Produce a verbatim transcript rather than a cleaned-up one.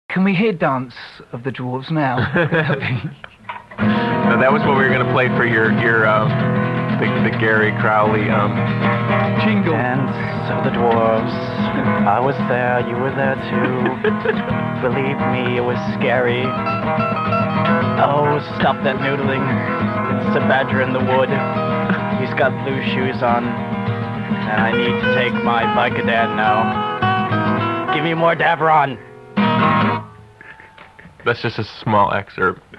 Can we hear Dance of the Dwarves now? So that was what we were going to play for your your um, the, the Gary Crowley um, jingle. Dance of the Dwarves. I was there. You were there too. Believe me, it was scary. Oh, stop that noodling. It's a badger in the wood. He's got blue shoes on. And I need to take my Vicodin now. Give me more Davron. That's just a small excerpt.